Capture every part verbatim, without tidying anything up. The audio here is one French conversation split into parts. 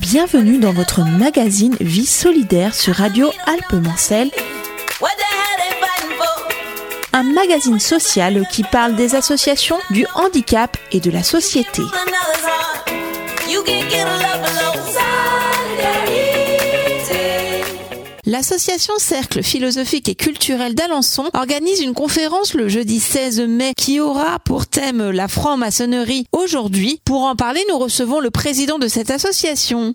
Bienvenue dans votre magazine Vie solidaire sur Radio Alpes-Mancelles. Un magazine social qui parle des associations, du handicap et de la société. L'association Cercle philosophique et culturel d'Alençon organise une conférence le jeudi seize mai qui aura pour thème la franc-maçonnerie. Aujourd'hui, pour en parler, nous recevons le président de cette association.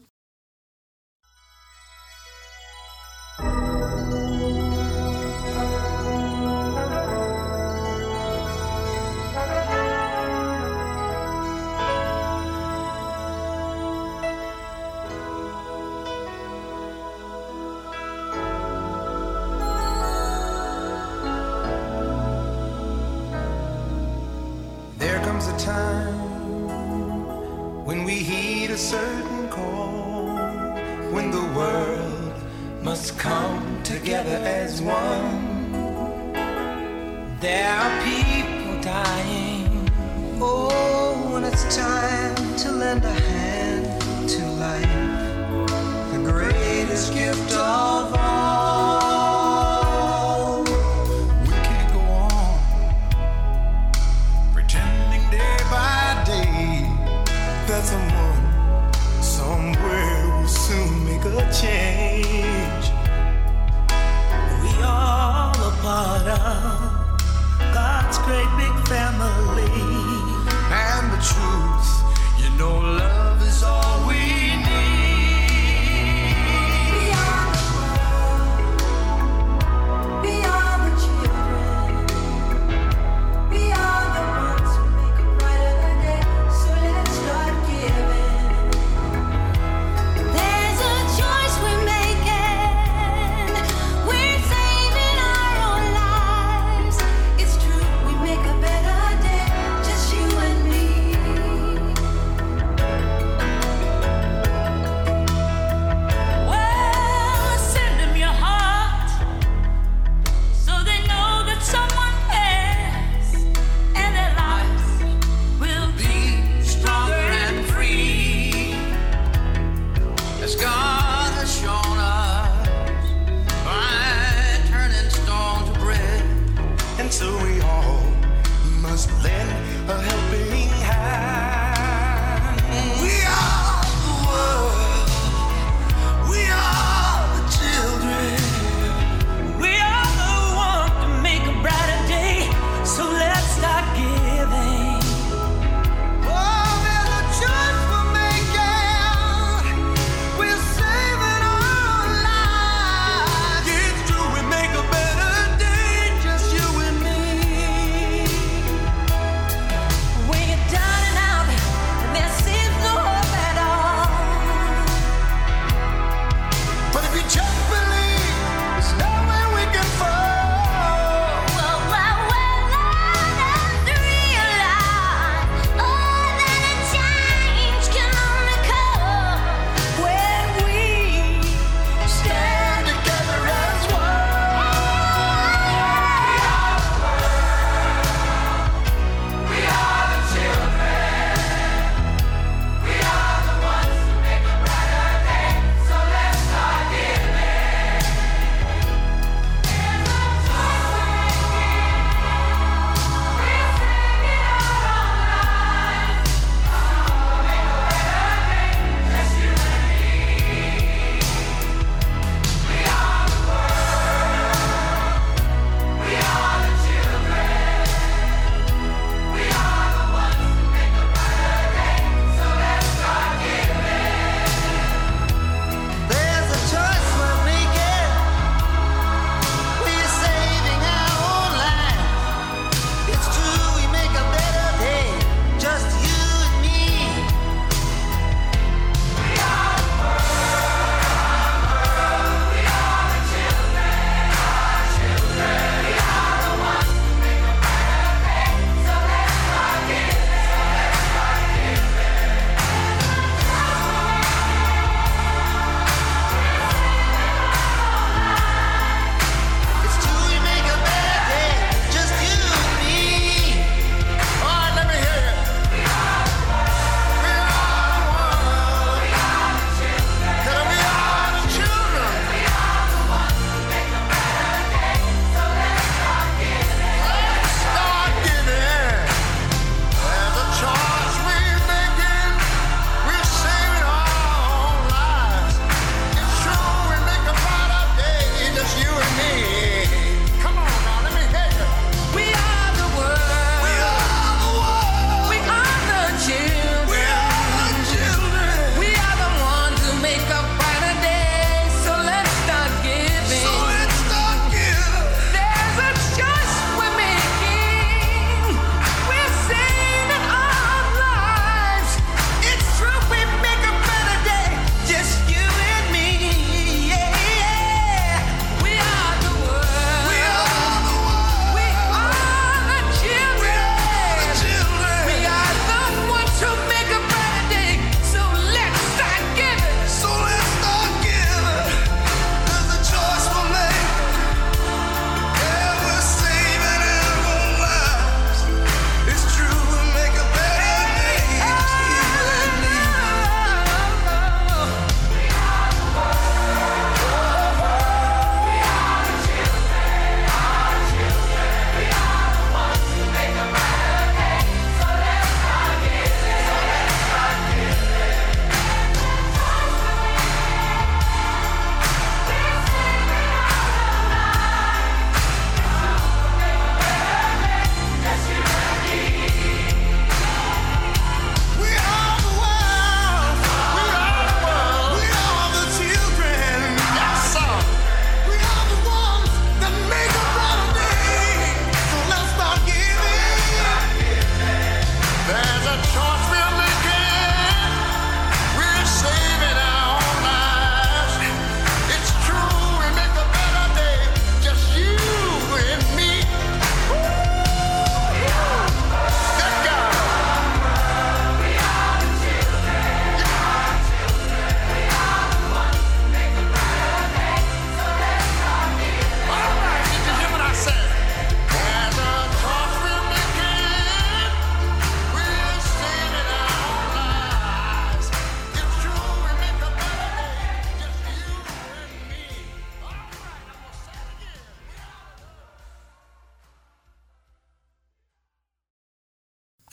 A time when we heed a certain call, when the world must come together as one. There are people dying. Oh, when it's time to lend a hand to life, the greatest gift of all. We can't go on pretending day by day that someone somewhere will soon make a change. We all a part of God's great big family, and the truth, you know, love is all we need. We are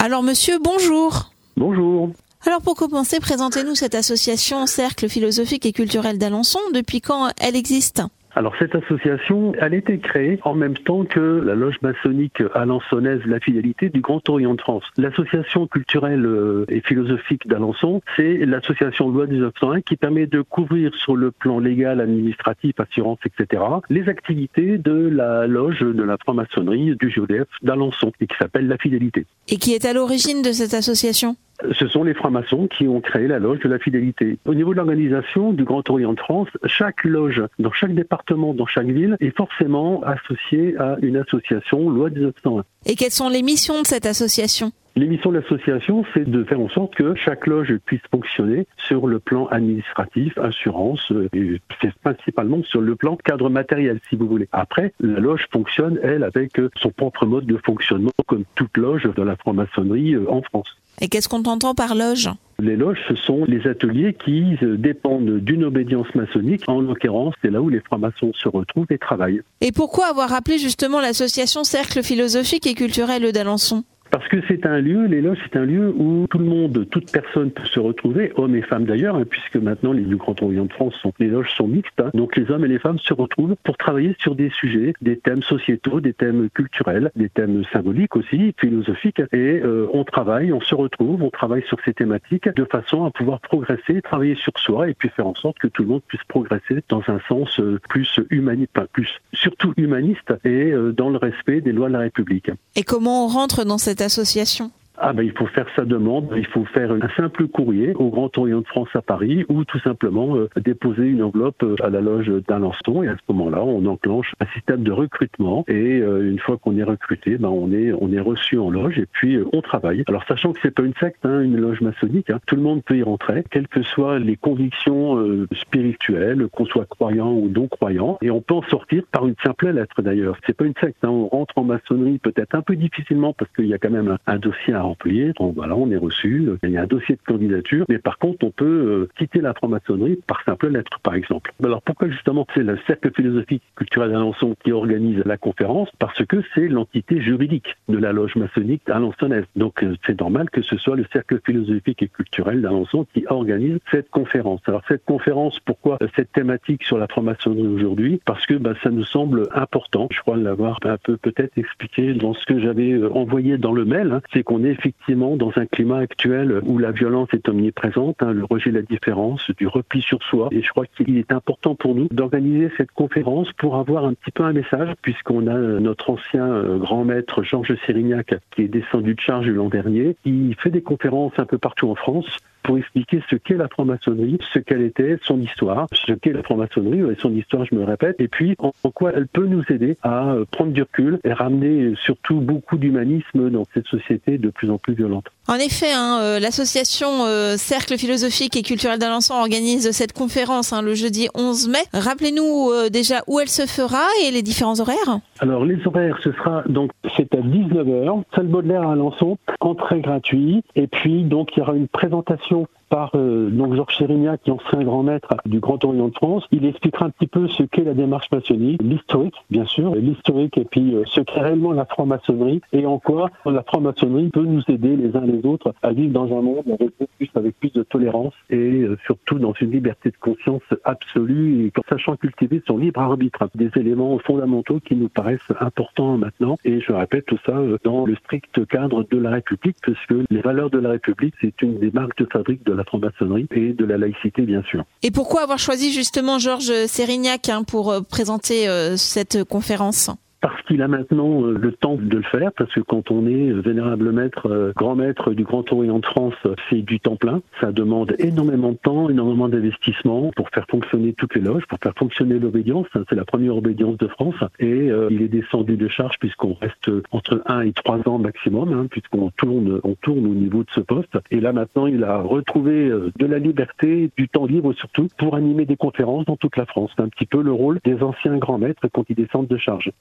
Alors monsieur, bonjour. Bonjour. Alors pour commencer, présentez-nous cette association Cercle philosophique et culturel d'Alençon. Depuis quand elle existe ? Alors cette association, elle a été créée en même temps que la loge maçonnique alençonnaise La Fidélité du Grand Orient de France. L'association culturelle et philosophique d'Alençon, c'est l'association loi dix-neuf cent un qui permet de couvrir sur le plan légal, administratif, assurance, et cetera les activités de la loge de la franc-maçonnerie du G O D F d'Alençon et qui s'appelle La Fidélité. Et qui est à l'origine de cette association ? Ce sont les francs-maçons qui ont créé la loge de la Fidélité. Au niveau de l'organisation du Grand Orient de France, chaque loge, dans chaque département, dans chaque ville, est forcément associée à une association loi dix-neuf cent un. Et quelles sont les missions de cette association ? Les missions de l'association, c'est de faire en sorte que chaque loge puisse fonctionner sur le plan administratif, assurance, et c'est principalement sur le plan cadre matériel, si vous voulez. Après, la loge fonctionne, elle, avec son propre mode de fonctionnement, comme toute loge de la franc-maçonnerie en France. Et qu'est-ce qu'on entend par loge ? Les loges, ce sont les ateliers qui dépendent d'une obédience maçonnique. En l'occurrence, c'est là où les francs-maçons se retrouvent et travaillent. Et pourquoi avoir appelé justement l'association Cercle philosophique et culturel d'Alençon ? Parce que c'est un lieu, les loges, c'est un lieu où tout le monde, toute personne peut se retrouver, hommes et femmes d'ailleurs, hein, puisque maintenant les du Grand Orient de France, sont, les loges sont mixtes, hein, donc les hommes et les femmes se retrouvent pour travailler sur des sujets, des thèmes sociétaux, des thèmes culturels, des thèmes symboliques aussi, philosophiques, et euh, on travaille, on se retrouve, on travaille sur ces thématiques de façon à pouvoir progresser, travailler sur soi et puis faire en sorte que tout le monde puisse progresser dans un sens euh, plus humaniste, enfin plus, surtout humaniste et euh, dans le respect des lois de la République. Et comment on rentre dans cette association ? Ah ben il faut faire sa demande, il faut faire un simple courrier au Grand Orient de France à Paris ou tout simplement euh, déposer une enveloppe à la loge d'Alençon et à ce moment-là on enclenche un système de recrutement et euh, une fois qu'on est recruté, ben on est on est reçu en loge et puis euh, on travaille. Alors sachant que c'est pas une secte, hein, une loge maçonnique, hein, tout le monde peut y rentrer, quelles que soient les convictions euh, spirituelles, qu'on soit croyant ou non croyant, et on peut en sortir par une simple lettre d'ailleurs. C'est pas une secte, hein, on rentre en maçonnerie peut-être un peu difficilement parce qu'il y a quand même un, un dossier à remplir, on, voilà, on est reçu, il y a un dossier de candidature, mais par contre, on peut euh, quitter la franc-maçonnerie par simple lettre, par exemple. Alors pourquoi justement c'est le Cercle philosophique et culturel d'Alençon qui organise la conférence ? Parce que c'est l'entité juridique de la loge maçonnique alençonnaise. Donc euh, c'est normal que ce soit le Cercle philosophique et culturel d'Alençon qui organise cette conférence. Alors cette conférence, pourquoi cette thématique sur la franc-maçonnerie aujourd'hui ? Parce que bah, ça nous semble important, je crois l'avoir un peu peut-être expliqué dans ce que j'avais euh, envoyé dans le mail, hein, c'est qu'on est effectivement dans un climat actuel où la violence est omniprésente, hein, le rejet de la différence, du repli sur soi. Et je crois qu'il est important pour nous d'organiser cette conférence pour avoir un petit peu un message, puisqu'on a notre ancien euh, grand maître Georges Sérignac qui est descendu de charge l'an dernier, qui fait des conférences un peu partout en France pour expliquer ce qu'est la franc-maçonnerie, ce qu'elle était, son histoire, ce qu'est la franc-maçonnerie, et son histoire, je me répète, et puis en, en quoi elle peut nous aider à prendre du recul et ramener surtout beaucoup d'humanisme dans cette société de plus en plus violente. En effet, hein, euh, l'association euh, Cercle philosophique et culturel d'Alençon organise cette conférence hein, le jeudi onze mai. Rappelez-nous euh, déjà où elle se fera et les différents horaires. Alors les horaires, ce sera donc c'est à dix-neuf heures, salle Baudelaire à Alençon, entrée gratuite, et puis donc il y aura une présentation par euh, donc Georges Sérignac, qui est ancien grand maître du Grand Orient de France. Il expliquera un petit peu ce qu'est la démarche maçonnique, l'historique, bien sûr, l'historique, et puis euh, ce qu'est réellement la franc-maçonnerie et en quoi la franc-maçonnerie peut nous aider les uns les autres à vivre dans un monde avec plus, avec plus de tolérance et euh, surtout dans une liberté de conscience absolue et en sachant cultiver son libre arbitre. Des éléments fondamentaux qui nous paraissent importants maintenant et je répète tout ça euh, dans le strict cadre de la République, puisque les valeurs de la République, c'est une des marques de fabrique de la franc-maçonnerie et de la laïcité, bien sûr. Et pourquoi avoir choisi justement Georges Sérignac hein, pour euh, présenter euh, cette conférence ? Parce qu'il a maintenant euh, le temps de le faire, parce que quand on est vénérable maître, euh, grand maître du Grand Orient de France, c'est du temps plein. Ça demande énormément de temps, énormément d'investissement pour faire fonctionner toutes les loges, pour faire fonctionner l'obédience. C'est la première obédience de France. Et euh, il est descendu de charge puisqu'on reste entre un et trois ans maximum, hein, puisqu'on tourne, on tourne au niveau de ce poste. Et là maintenant, il a retrouvé euh, de la liberté, du temps libre surtout, pour animer des conférences dans toute la France. C'est un petit peu le rôle des anciens grands maîtres quand ils descendent de charge.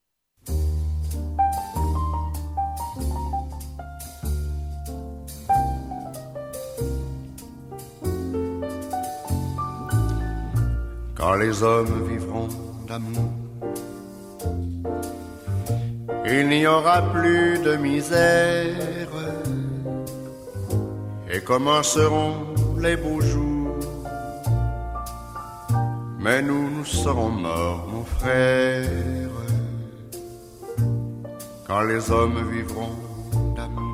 Quand les hommes vivront d'amour, il n'y aura plus de misère. commenceront les beaux jours. Mais nous, nous serons morts, mon frère, quand les hommes vivront d'amour.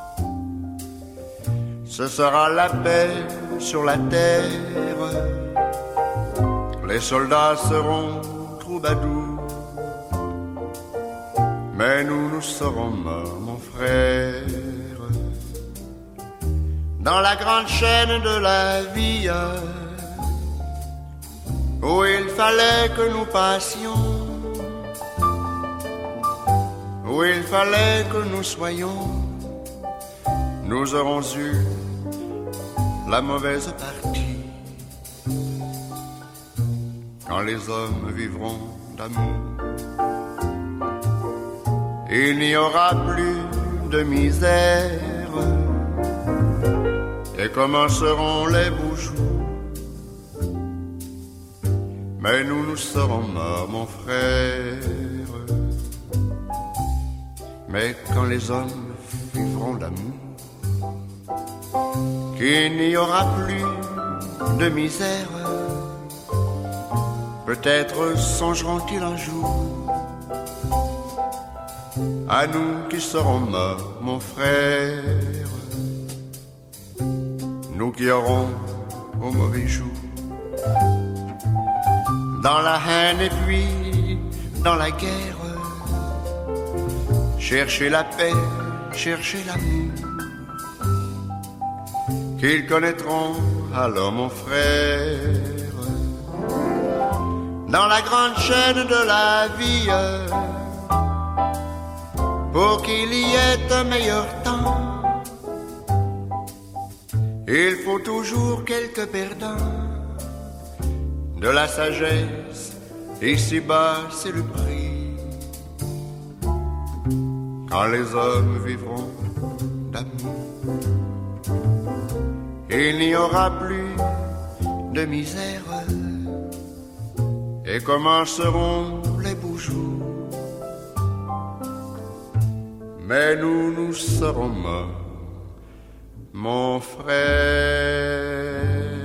Ce sera la paix sur la terre, les soldats seront troubadours, mais nous, nous serons morts, mon frère, dans la grande chaîne de la vie, où il fallait que nous passions, où il fallait que nous soyons. Nous aurons eu la mauvaise partie, quand les hommes vivront d'amour. Il n'y aura plus de misère, et commenceront les beaux jours. Mais nous, nous serons morts, mon frère, mais quand les hommes vivront d'amour, qu'il n'y aura plus de misère, peut-être songeront-ils un jour à nous qui serons morts, mon frère, nous qui aurons au mauvais jour, dans la haine et puis dans la guerre, chercher la paix, chercher l'amour, qu'ils connaîtront alors, mon frère, dans la grande chaîne de la vie, pour qu'il y ait un meilleur temps. Il faut toujours quelques perdants, de la sagesse, ici-bas c'est le prix, quand les hommes vivront d'amour. Il n'y aura plus de misère, et commenceront les beaux jours. Mais nous, nous serons morts, mon frère.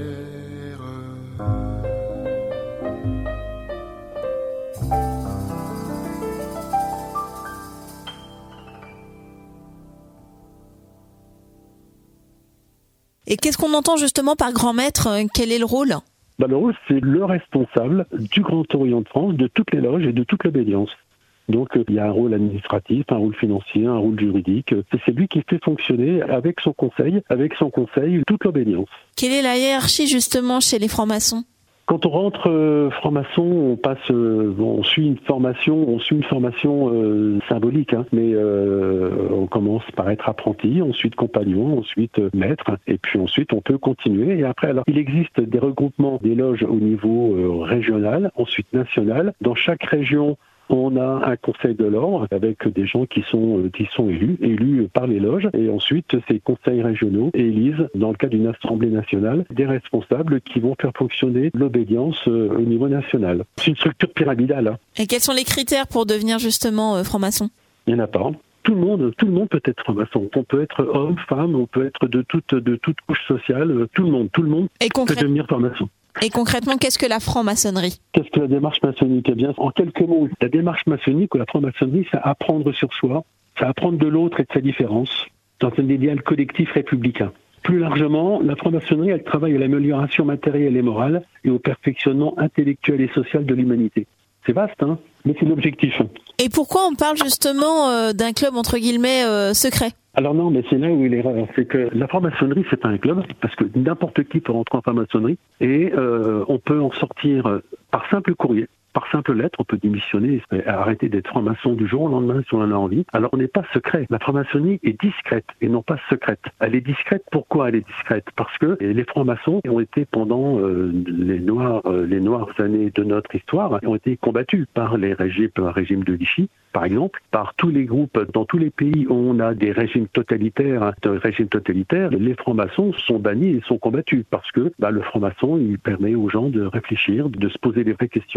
Et qu'est-ce qu'on entend justement par grand maître? Quel est le rôle? Bah, le rôle, c'est le responsable du Grand Orient de France, de toutes les loges et de toute l'obédience. Donc il y a un rôle administratif, un rôle financier, un rôle juridique. C'est lui qui fait fonctionner avec son conseil, avec son conseil, toute l'obédience. Quelle est la hiérarchie justement chez les francs-maçons? Quand on rentre euh, franc-maçon, on passe, euh, on suit une formation, on suit une formation euh, symbolique, hein, mais euh, on commence par être apprenti, ensuite compagnon, ensuite euh, maître, et puis ensuite on peut continuer. Et après, alors il existe des regroupements des loges au niveau euh, régional, ensuite national. Dans chaque région, on a un conseil de l'ordre avec des gens qui sont euh, qui sont élus, élus par les loges, et ensuite ces conseils régionaux élisent, dans le cas d'une assemblée nationale, des responsables qui vont faire fonctionner l'obédience euh, au niveau national. C'est une structure pyramidale. Hein. Et quels sont les critères pour devenir justement euh, franc-maçon? Il n'y en a pas. Tout le monde, tout le monde peut être franc-maçon. On peut être homme, femme, on peut être de toute de toute couche sociale. Tout le monde, tout le monde et concrè... peut devenir franc-maçon. Et concrètement, qu'est-ce que la franc-maçonnerie? Qu'est-ce que la démarche maçonnique? Eh bien, en quelques mots, la démarche maçonnique ou la franc-maçonnerie, c'est apprendre sur soi, c'est apprendre de l'autre et de sa différence, dans un idéal collectif républicain. Plus largement, la franc-maçonnerie, elle travaille à l'amélioration matérielle et morale et au perfectionnement intellectuel et social de l'humanité. C'est vaste, hein, mais c'est l'objectif. Et pourquoi on parle justement euh, d'un club entre guillemets euh, secret? Alors non, mais c'est là où il est l'erreur. C'est que la franc-maçonnerie, c'est pas un club, parce que n'importe qui peut rentrer en franc-maçonnerie, et euh, on peut en sortir par simple courrier, par simple lettre. On peut démissionner, arrêter d'être franc-maçon du jour au lendemain si on en a envie. Alors on n'est pas secret. La franc-maçonnerie est discrète et non pas secrète. Elle est discrète. Pourquoi elle est discrète? Parce que les francs-maçons ont été pendant euh, les noirs euh, les noires années de notre histoire ont été combattus par les régimes, par le régime de Vichy, par exemple, par tous les groupes, dans tous les pays où on a des régimes totalitaires, des régimes totalitaires, les francs-maçons sont bannis et sont combattus parce que bah, le franc-maçon, il permet aux gens de réfléchir, de se poser des vraies questions, de cultiver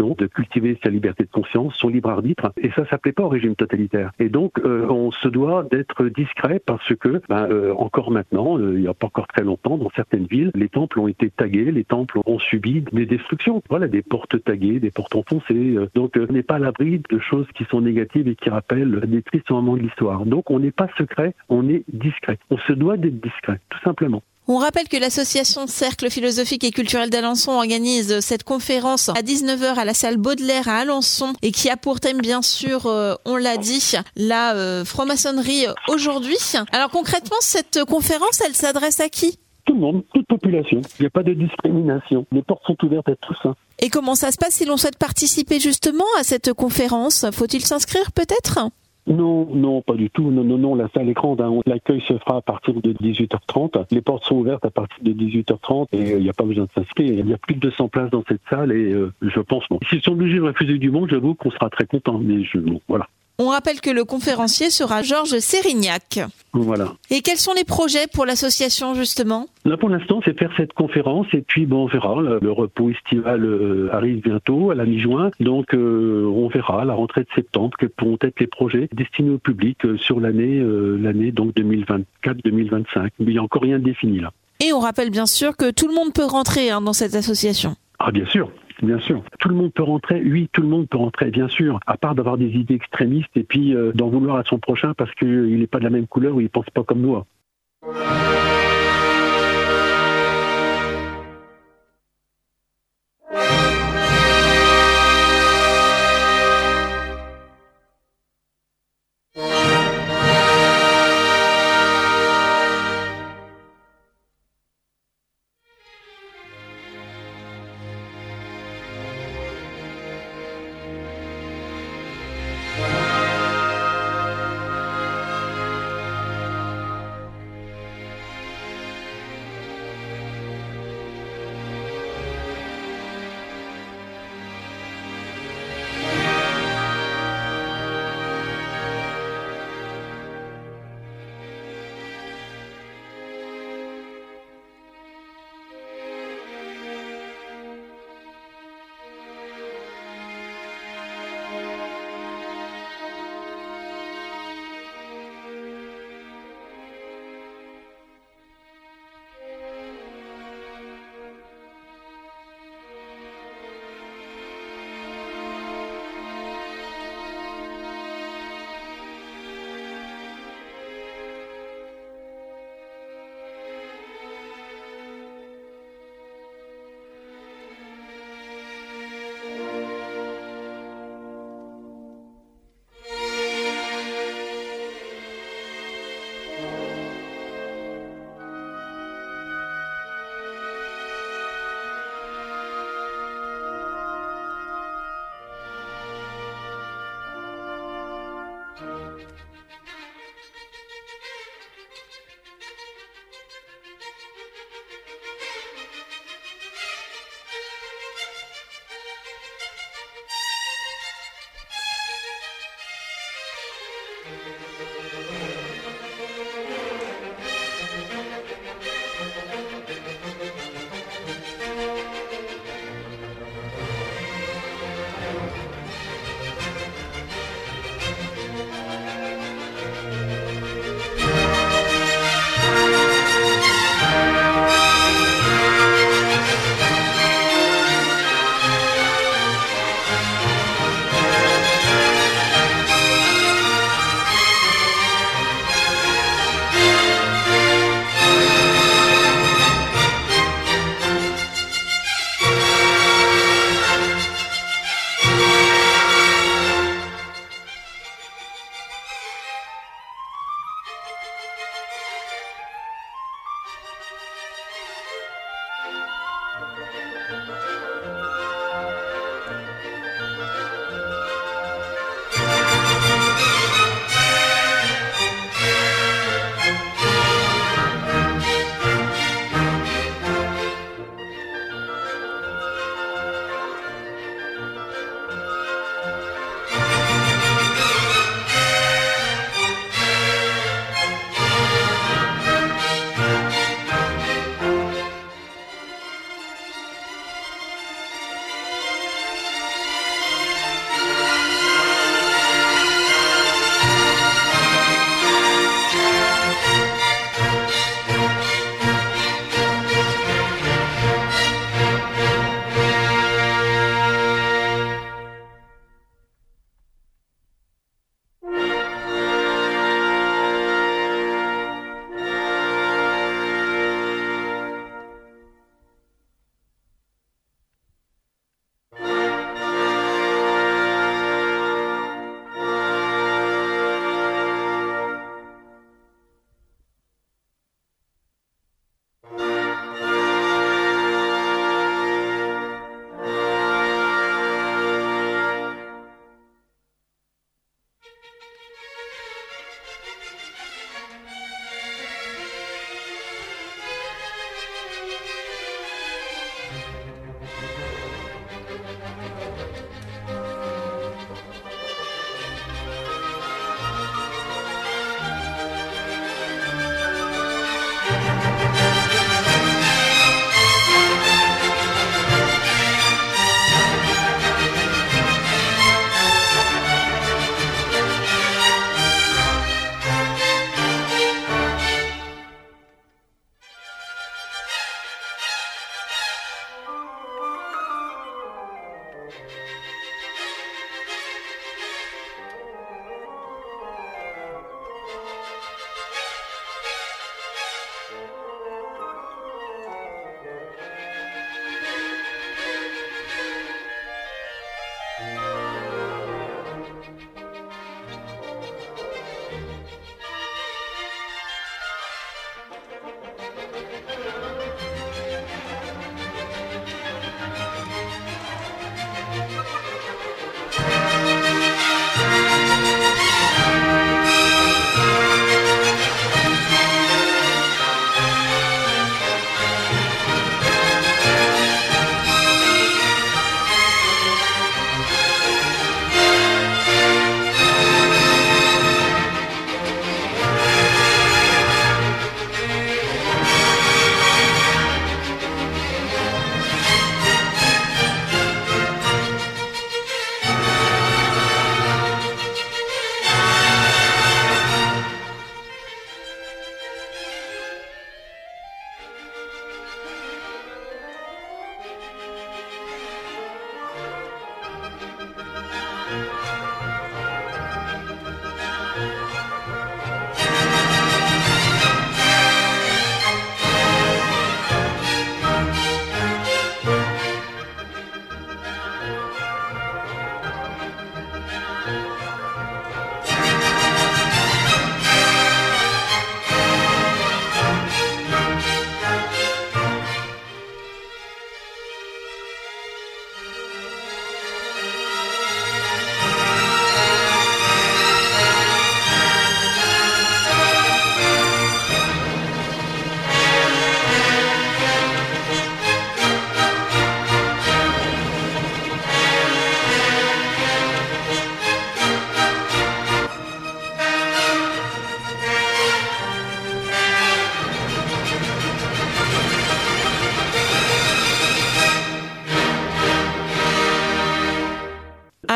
cultiver sa liberté de conscience, son libre arbitre, et ça, ça plaît pas au régime totalitaire. Et donc, euh, on se doit d'être discret parce que, ben, euh, encore maintenant, euh, il n'y a pas encore très longtemps, dans certaines villes, les temples ont été tagués, les temples ont subi des destructions. Voilà, des portes taguées, des portes enfoncées. Donc, euh, on n'est pas à l'abri de choses qui sont négatives et qui rappellent des tristes moments de l'histoire. Donc, on n'est pas secret, on est discret. On se doit d'être discret, tout simplement. On rappelle que l'association Cercle philosophique et culturel d'Alençon organise cette conférence à dix-neuf heures à la salle Baudelaire à Alençon et qui a pour thème, bien sûr, euh, on l'a dit, la euh, franc-maçonnerie aujourd'hui. Alors concrètement, cette conférence, elle s'adresse à qui ? Tout le monde, toute population. Il n'y a pas de discrimination. Les portes sont ouvertes à tous. Hein. Et comment ça se passe si l'on souhaite participer justement à cette conférence ? Faut-il s'inscrire peut-être ? Non, non, pas du tout. Non, non, non, la salle est grande. Hein. L'accueil se fera à partir de dix-huit heures trente. Les portes sont ouvertes à partir de dix-huit heures trente et il euh, n'y a pas besoin de s'inscrire. Il y a plus de deux cents places dans cette salle et euh, je pense, bon. S'ils sont obligés de refuser du monde, j'avoue qu'on sera très contents. Mais je, bon, voilà. On rappelle que le conférencier sera Georges Sérignac. Voilà. Et quels sont les projets pour l'association, justement ? Là, pour l'instant, c'est faire cette conférence et puis bon, on verra. Le repos estival euh, arrive bientôt, à la mi-juin. Donc, euh, on verra à la rentrée de septembre quels pourront être les projets destinés au public euh, sur l'année, euh, l'année donc deux mille vingt-quatre deux mille vingt-cinq. Mais il n'y a encore rien de défini là. Et on rappelle bien sûr que tout le monde peut rentrer hein, dans cette association. Ah, bien sûr. Bien sûr. Tout le monde peut rentrer, oui, tout le monde peut rentrer, bien sûr, à part d'avoir des idées extrémistes et puis euh, d'en vouloir à son prochain parce qu'il n'est pas de la même couleur ou il ne pense pas comme nous.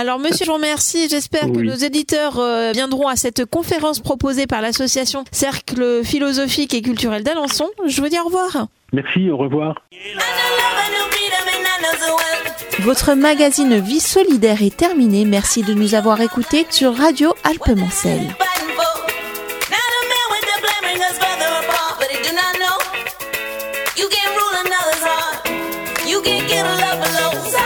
Alors monsieur, je vous remercie. J'espère oui. que nos éditeurs euh, viendront à cette conférence proposée par l'association Cercle philosophique et culturel d'Alençon. Je vous dis au revoir. Merci, au revoir. Votre magazine Vie solidaire est terminé. Merci de nous avoir écoutés sur Radio Alpes-Mancelles. You can't rule another's heart. You can't get a love below.